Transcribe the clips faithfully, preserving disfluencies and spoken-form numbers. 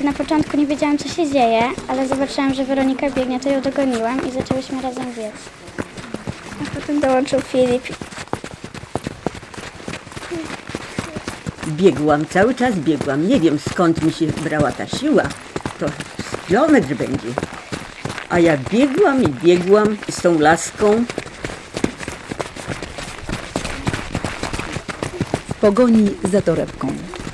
Na początku nie wiedziałam, co się dzieje, ale zobaczyłam, że Weronika biegnie, to ją dogoniłam i zaczęłyśmy razem biec. A potem dołączył Filip. Biegłam, cały czas biegłam. Nie wiem, skąd mi się brała ta siła. To z kilometr będzie. A ja biegłam i biegłam z tą laską. W pogoni za torebką.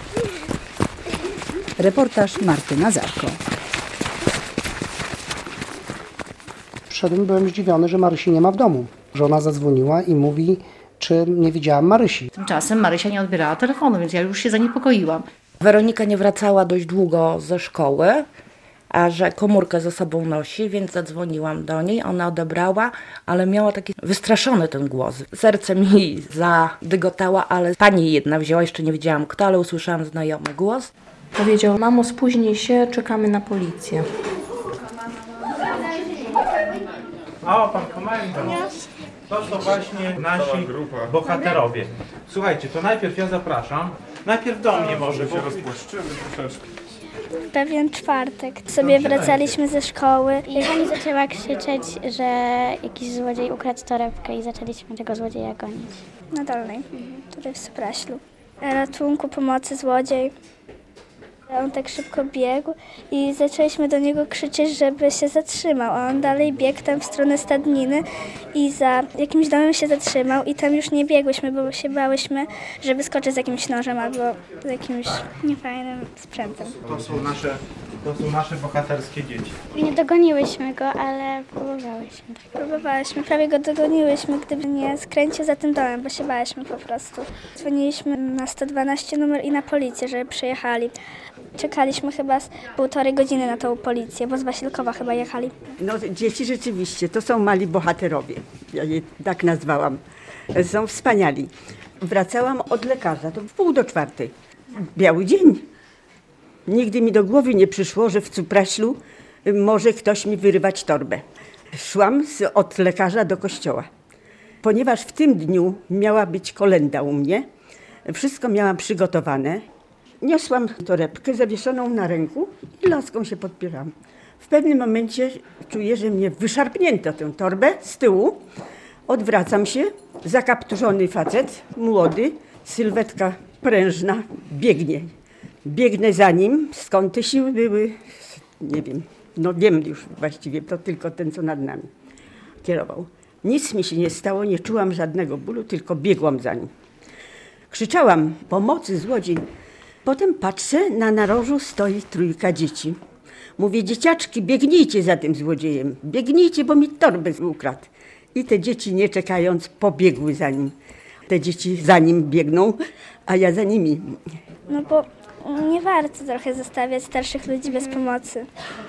Reportaż Martyna Zarko. Wszedłem, byłem zdziwiony, że Marysi nie ma w domu. Żona zadzwoniła i mówi, czy nie widziałam Marysi. Tymczasem Marysia nie odbierała telefonu, więc ja już się zaniepokoiłam. Weronika nie wracała dość długo ze szkoły, a że komórkę ze sobą nosi, więc zadzwoniłam do niej, ona odebrała, ale miała taki wystraszony ten głos. Serce mi zadygotała, ale pani jedna wzięła, jeszcze nie wiedziałam kto, ale usłyszałam znajomy głos. Powiedział: mamo, spóźnij się, czekamy na policję. O, pan komendant. To są właśnie nasi bohaterowie. Słuchajcie, to najpierw ja zapraszam. Najpierw do mnie może, bo... Pewien czwartek sobie wracaliśmy ze szkoły i pani zaczęła krzyczeć, że jakiś złodziej ukradł torebkę i zaczęliśmy tego złodzieja gonić. Na Dolnej, tutaj w Supraślu. Ratunku, pomocy, złodziej. On tak szybko biegł i zaczęliśmy do niego krzyczeć, żeby się zatrzymał, a on dalej biegł tam w stronę stadniny i za jakimś domem się zatrzymał i tam już nie biegłyśmy, bo się bałyśmy, że wyskoczy z jakimś nożem albo z jakimś niefajnym sprzętem. To są nasze, to są nasze bohaterskie dzieci. Nie dogoniłyśmy go, ale próbowałyśmy. Próbowałyśmy, prawie go dogoniłyśmy, gdyby nie skręcił za tym domem, bo się bałyśmy po prostu. Dzwoniliśmy na sto dwanaście numer i na policję, żeby przyjechali. Czekaliśmy chyba z półtorej godziny na tą policję, bo z Wasilkowa chyba jechali. No dzieci rzeczywiście, to są mali bohaterowie, ja je tak nazwałam. Są wspaniali. Wracałam od lekarza, to w pół do czwartej. Biały dzień. Nigdy mi do głowy nie przyszło, że w Supraślu może ktoś mi wyrywać torbę. Szłam z, od lekarza do kościoła, ponieważ w tym dniu miała być kolęda u mnie. Wszystko miałam przygotowane. Niosłam torebkę zawieszoną na ręku i laską się podpierałam. W pewnym momencie czuję, że mnie wyszarpnięto tę torbę z tyłu. Odwracam się, zakapturzony facet, młody, sylwetka prężna, biegnie. Biegnę za nim, skąd te siły były, nie wiem, no wiem już właściwie, to tylko ten, co nad nami kierował. Nic mi się nie stało, nie czułam żadnego bólu, tylko biegłam za nim. Krzyczałam: pomocy, złodziej. Potem patrzę, na narożu stoi trójka dzieci. Mówię: dzieciaczki, biegnijcie za tym złodziejem, biegnijcie, bo mi torbę ukradł. I te dzieci, nie czekając, pobiegły za nim. Te dzieci za nim biegną, a ja za nimi. No bo nie warto trochę zostawiać starszych ludzi bez pomocy.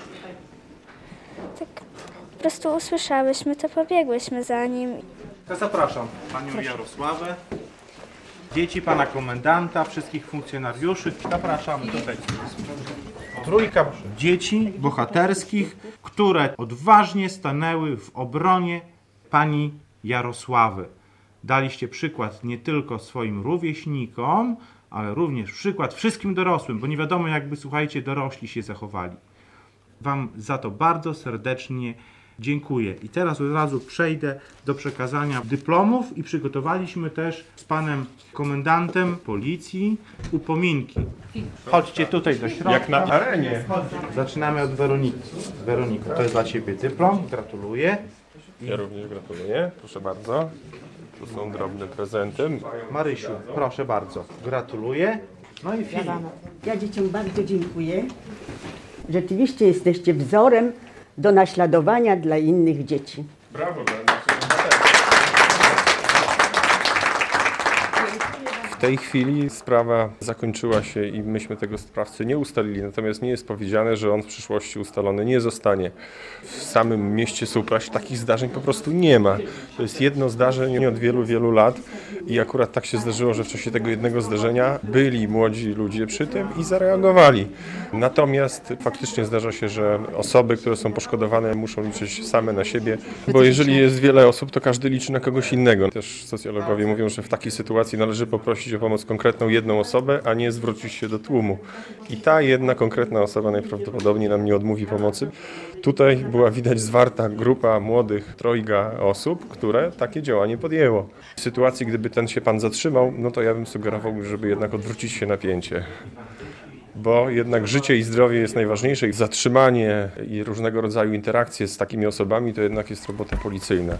Tak po prostu usłyszałyśmy, to pobiegłyśmy za nim. To zapraszam panią Jarosławę, dzieci pana komendanta, wszystkich funkcjonariuszy. Zapraszamy tutaj. Trójka dzieci bohaterskich, które odważnie stanęły w obronie pani Jarosławy. Daliście przykład nie tylko swoim rówieśnikom, ale również przykład wszystkim dorosłym, bo nie wiadomo, jakby, słuchajcie, dorośli się zachowali. Wam za to bardzo serdecznie dziękuję. I teraz od razu przejdę do przekazania dyplomów i przygotowaliśmy też z panem komendantem policji upominki. Chodźcie tutaj do środka. Jak na arenie. Zaczynamy od Weroniki. Weroniko, to jest dla ciebie dyplom. Gratuluję. Ja również gratuluję. Proszę bardzo. Tu są drobne prezenty. Marysiu, proszę bardzo. Gratuluję. No i Filip. Ja dzieciom bardzo dziękuję. Rzeczywiście jesteście wzorem do naśladowania dla innych dzieci. Brawo dla nas. W tej chwili sprawa zakończyła się i myśmy tego sprawcy nie ustalili, natomiast nie jest powiedziane, że on w przyszłości ustalony nie zostanie. W samym mieście Supraśl takich zdarzeń po prostu nie ma. To jest jedno zdarzenie od wielu, wielu lat i akurat tak się zdarzyło, że w czasie tego jednego zdarzenia byli młodzi ludzie przy tym i zareagowali. Natomiast faktycznie zdarza się, że osoby, które są poszkodowane, muszą liczyć same na siebie, bo jeżeli jest wiele osób, to każdy liczy na kogoś innego. Też socjologowie mówią, że w takiej sytuacji należy poprosić poprosić o pomoc konkretną jedną osobę, a nie zwrócić się do tłumu. I ta jedna konkretna osoba najprawdopodobniej nam nie odmówi pomocy. Tutaj była widać zwarta grupa młodych, trojga osób, które takie działanie podjęło. W sytuacji, gdyby ten się pan zatrzymał, no to ja bym sugerował, żeby jednak odwrócić się napięcie. Bo jednak życie i zdrowie jest najważniejsze i zatrzymanie i różnego rodzaju interakcje z takimi osobami to jednak jest robota policyjna.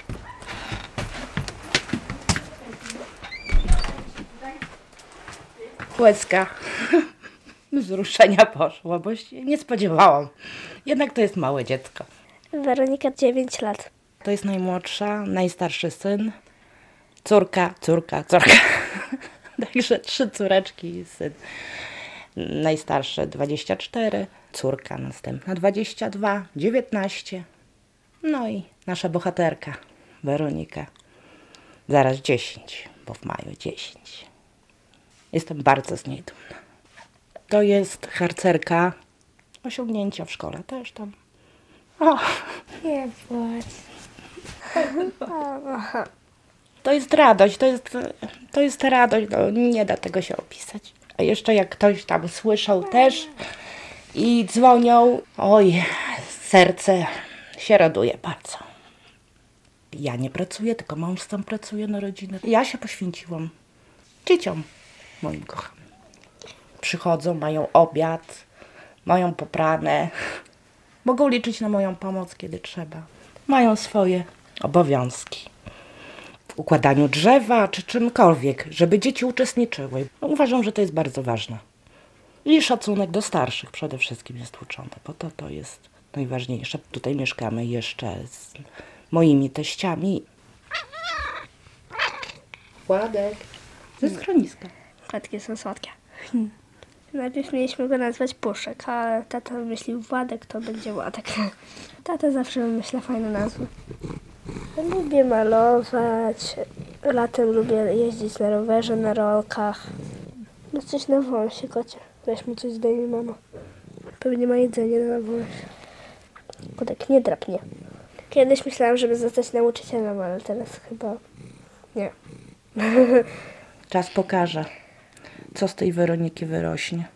Łezka wzruszenia poszło, bo się nie spodziewałam. Jednak to jest małe dziecko. Weronika, dziewięć lat. To jest najmłodsza, najstarszy syn. Córka, córka, córka. Także trzy córeczki i syn. Najstarszy dwadzieścia cztery, córka następna dwadzieścia dwa, dziewiętnaście. No i nasza bohaterka, Weronika. Zaraz dziesięć, bo w maju dziesięć. Jestem bardzo z niej dumna. To jest harcerka. Osiągnięcia w szkole też tam. O. Nie płacz. To jest radość, to jest, to jest radość, no, nie da tego się opisać. A jeszcze jak ktoś tam słyszał też i dzwonią, oj, serce się raduje bardzo. Ja nie pracuję, tylko mąż tam pracuje na rodzinę. Ja się poświęciłam dzieciom moim kochanym. Przychodzą, mają obiad, mają poprane, mogą liczyć na moją pomoc, kiedy trzeba. Mają swoje obowiązki. W układaniu drzewa czy czymkolwiek, żeby dzieci uczestniczyły. Uważam, że to jest bardzo ważne. I szacunek do starszych przede wszystkim jest uczony, bo to, to jest najważniejsze. Tutaj mieszkamy jeszcze z moimi teściami. Władek ze schroniska. Kotki są słodkie. Hmm. Najpierw mieliśmy go nazwać Puszek, ale tata wymyślił Władek, to będzie Władek. Tata zawsze wymyśla fajne nazwy. Lubię malować, latem lubię jeździć na rowerze, na rolkach. No coś na wąsie, kocie. Weź mi coś zdejmij, mamo. Pewnie ma jedzenie na wąsie. Kotek, nie drap mnie. Kiedyś myślałam, żeby zostać nauczycielem, ale teraz chyba nie. Czas pokaże, co z tej Weroniki wyrośnie.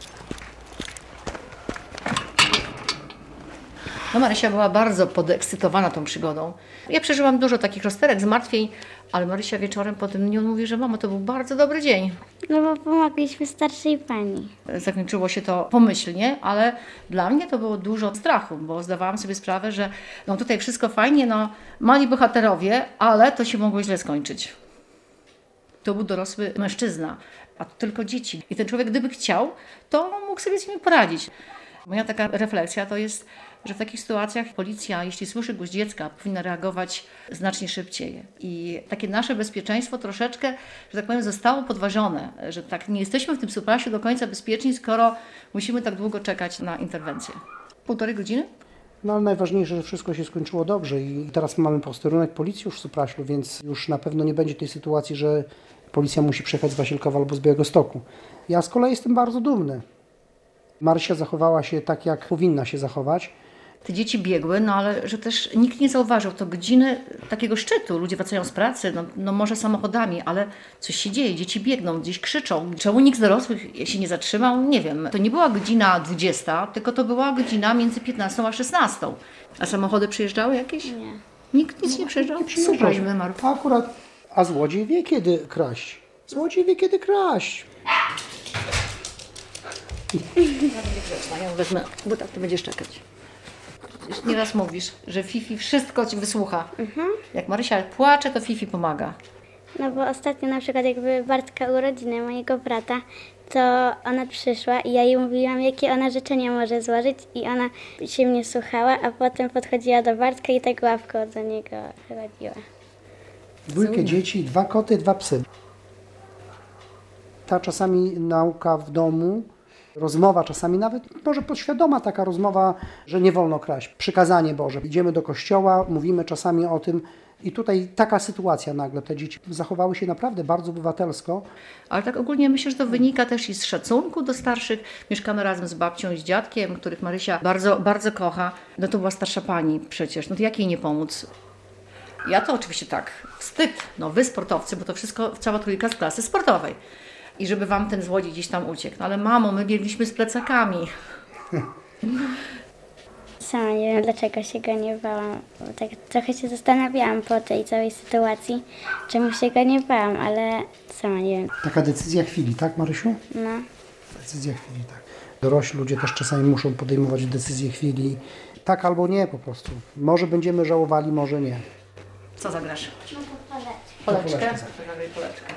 No Marysia była bardzo podekscytowana tą przygodą. Ja przeżyłam dużo takich rozterek, zmartwień, ale Marysia wieczorem po tym dniu mówi, że mamo, to był bardzo dobry dzień. No bo pomogliśmy starszej pani. Zakończyło się to pomyślnie, ale dla mnie to było dużo strachu, bo zdawałam sobie sprawę, że no tutaj wszystko fajnie, no mali bohaterowie, ale to się mogło źle skończyć. To był dorosły mężczyzna, a to tylko dzieci. I ten człowiek, gdyby chciał, to mógł sobie z nimi poradzić. Moja taka refleksja to jest, że w takich sytuacjach policja, jeśli słyszy głos dziecka, powinna reagować znacznie szybciej. I takie nasze bezpieczeństwo troszeczkę, że tak powiem, zostało podważone, że tak nie jesteśmy w tym Suprasiu do końca bezpieczni, skoro musimy tak długo czekać na interwencję. Półtorej godziny? No ale najważniejsze, że wszystko się skończyło dobrze i teraz mamy posterunek policji już w Supraślu, więc już na pewno nie będzie tej sytuacji, że policja musi przyjechać z Wasilkowa albo z Białegostoku. Ja z kolei jestem bardzo dumny. Marysia zachowała się tak, jak powinna się zachować. Te dzieci biegły, no ale że też nikt nie zauważył. To godziny takiego szczytu. Ludzie wracają z pracy, no, no może samochodami, ale coś się dzieje. Dzieci biegną, gdzieś krzyczą. Czemu nikt z dorosłych się nie zatrzymał? Nie wiem. To nie była godzina dwudziesta, tylko to była godzina między piętnastą a szesnastą. A samochody przyjeżdżały jakieś? Nie. Nikt nic nie przyjeżdżał? Nie przyjeżdżał. Super, wymarł. Akurat, a złodziej wie kiedy kraść. Złodziej wie kiedy kraść. Ja ją wezmę, bo tak to będziesz czekać. Nieraz mówisz, że Fifi wszystko ci wysłucha. Mhm. Jak Marysia płacze, to Fifi pomaga. No bo ostatnio na przykład jak były Bartka urodziny mojego brata, to ona przyszła i ja jej mówiłam, jakie ona życzenia może złożyć i ona się mnie słuchała, a potem podchodziła do Bartka i tak łapką do niego robiła. Dwójkę dzieci, dwa koty, dwa psy. Ta czasami nauka w domu, rozmowa czasami nawet, może podświadoma taka rozmowa, że nie wolno kraść. Przykazanie Boże. Idziemy do kościoła, mówimy czasami o tym i tutaj taka sytuacja nagle. Te dzieci zachowały się naprawdę bardzo obywatelsko. Ale tak ogólnie myślę, że to wynika też i z szacunku do starszych. Mieszkamy razem z babcią i z dziadkiem, których Marysia bardzo, bardzo kocha. No to była starsza pani przecież, no to jak jej nie pomóc? Ja to oczywiście tak, wstyd, no wy sportowcy, bo to wszystko, cała trójka z klasy sportowej. I żeby wam ten złodziej gdzieś tam uciekł. No ale mamo, my biegliśmy z plecakami. Sama nie wiem, dlaczego się go nie bałam. Bo tak trochę się zastanawiałam po tej całej sytuacji, czemu się go nie bałam, ale sama nie wiem. Taka decyzja chwili, tak Marysiu? No. Decyzja chwili, tak. Dorośli ludzie też czasami muszą podejmować decyzje chwili. Tak albo nie po prostu. Może będziemy żałowali, może nie. Co zagrasz? No to poleczkę. Poleczkę? Poleczkę. Zagraj poleczkę.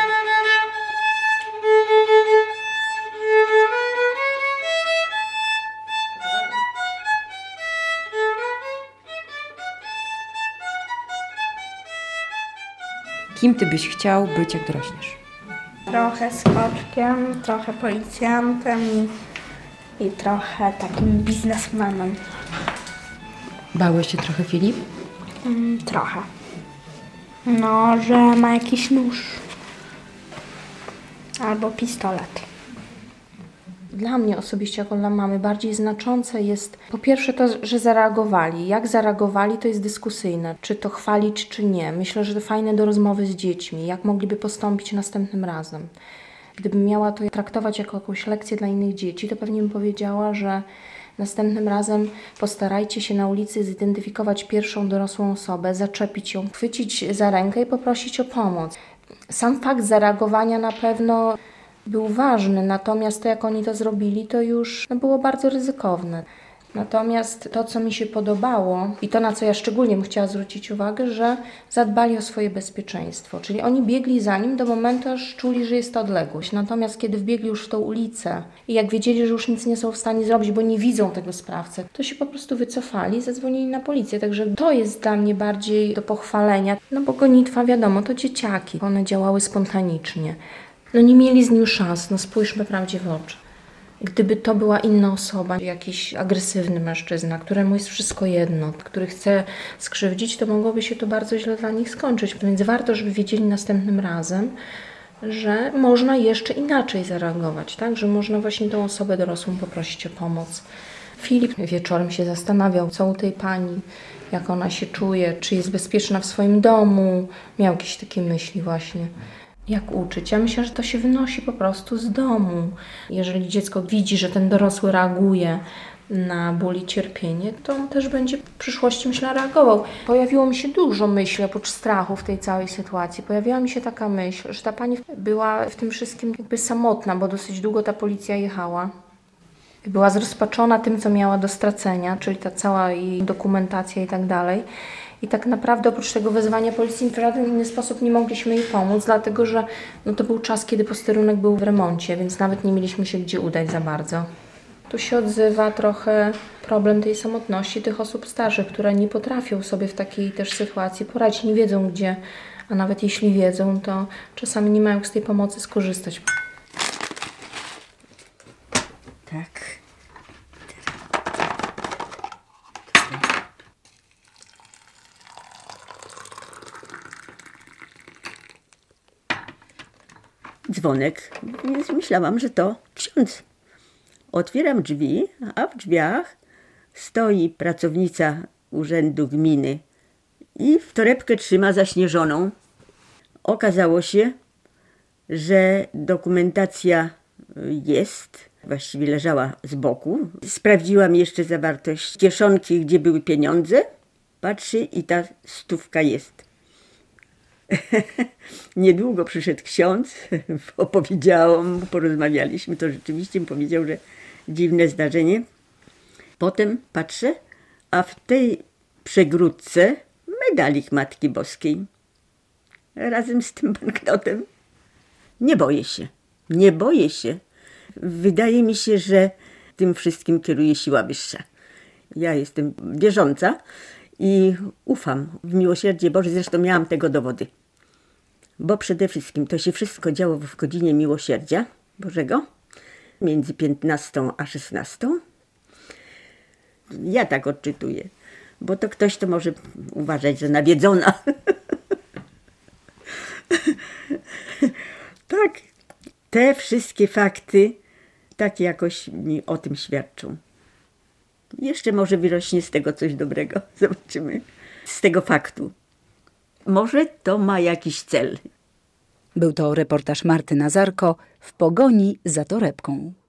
Kim ty byś chciał być, jak dorośniesz? Trochę skoczkiem, trochę policjantem i, i trochę takim biznesmenem. Bałeś się trochę, Filip? Mm, trochę. No, że ma jakiś nóż. Albo pistolet. Dla mnie osobiście, jako dla mamy, bardziej znaczące jest po pierwsze to, że zareagowali. Jak zareagowali, to jest dyskusyjne. Czy to chwalić, czy nie. Myślę, że to fajne do rozmowy z dziećmi. Jak mogliby postąpić następnym razem. Gdybym miała to traktować jako jakąś lekcję dla innych dzieci, to pewnie bym powiedziała, że następnym razem postarajcie się na ulicy zidentyfikować pierwszą dorosłą osobę, zaczepić ją, chwycić za rękę i poprosić o pomoc. Sam fakt zareagowania na pewno był ważny, natomiast to, jak oni to zrobili, to już no, było bardzo ryzykowne. Natomiast to, co mi się podobało i to, na co ja szczególnie bym chciała zwrócić uwagę, że zadbali o swoje bezpieczeństwo. Czyli oni biegli za nim do momentu, aż czuli, że jest to odległość. Natomiast kiedy wbiegli już w tą ulicę i jak wiedzieli, że już nic nie są w stanie zrobić, bo nie widzą tego sprawcę, to się po prostu wycofali i zadzwonili na policję. Także to jest dla mnie bardziej do pochwalenia. No bo gonitwa, wiadomo, to dzieciaki. One działały spontanicznie. No nie mieli z nim szans, no spójrzmy prawdzie w oczy. Gdyby to była inna osoba, jakiś agresywny mężczyzna, któremu jest wszystko jedno, który chce skrzywdzić, to mogłoby się to bardzo źle dla nich skończyć. Więc warto, żeby wiedzieli następnym razem, że można jeszcze inaczej zareagować, tak? Że można właśnie tą osobę dorosłą poprosić o pomoc. Filip wieczorem się zastanawiał, co u tej pani, jak ona się czuje, czy jest bezpieczna w swoim domu. Miał jakieś takie myśli właśnie. Jak uczyć? Ja myślę, że to się wynosi po prostu z domu. Jeżeli dziecko widzi, że ten dorosły reaguje na ból i cierpienie, to on też będzie w przyszłości, myślę, reagował. Pojawiło mi się dużo myśli oprócz strachu w tej całej sytuacji. Pojawiła mi się taka myśl, że ta pani była w tym wszystkim jakby samotna, bo dosyć długo ta policja jechała. Była zrozpaczona tym, co miała do stracenia, czyli ta cała jej dokumentacja i tak dalej. I tak naprawdę oprócz tego wezwania policji w żaden inny sposób nie mogliśmy jej pomóc, dlatego że no, to był czas, kiedy posterunek był w remoncie, więc nawet nie mieliśmy się gdzie udać za bardzo. Tu się odzywa trochę problem tej samotności tych osób starszych, które nie potrafią sobie w takiej też sytuacji poradzić, nie wiedzą gdzie, a nawet jeśli wiedzą, to czasami nie mają jak z tej pomocy skorzystać. Tak. Dzwonek, więc myślałam, że to ksiądz. Otwieram drzwi, a w drzwiach stoi pracownica urzędu gminy i w torebkę trzyma zaśnieżoną. Okazało się, że dokumentacja jest, właściwie leżała z boku. Sprawdziłam jeszcze zawartość kieszonki, gdzie były pieniądze. Patrzy i ta stówka jest. Niedługo przyszedł ksiądz, opowiedziałam mu, porozmawialiśmy, to rzeczywiście mi powiedział, że dziwne zdarzenie. Potem patrzę, a w tej przegródce medalik Matki Boskiej razem z tym banknotem. Nie boję się, nie boję się. Wydaje mi się, że tym wszystkim kieruje siła wyższa. Ja jestem wierząca i ufam w miłosierdzie Boże, zresztą miałam tego dowody. Bo przede wszystkim to się wszystko działo w godzinie miłosierdzia Bożego, między piętnastą a szesnastą. Ja tak odczytuję, bo to ktoś to może uważać, że nawiedzona. Tak, te wszystkie fakty tak jakoś mi o tym świadczą. Jeszcze może wyrośnie z tego coś dobrego, zobaczymy. Z tego faktu, Może to ma jakiś cel. Był to reportaż Marty Nazarko w pogoni za torebką.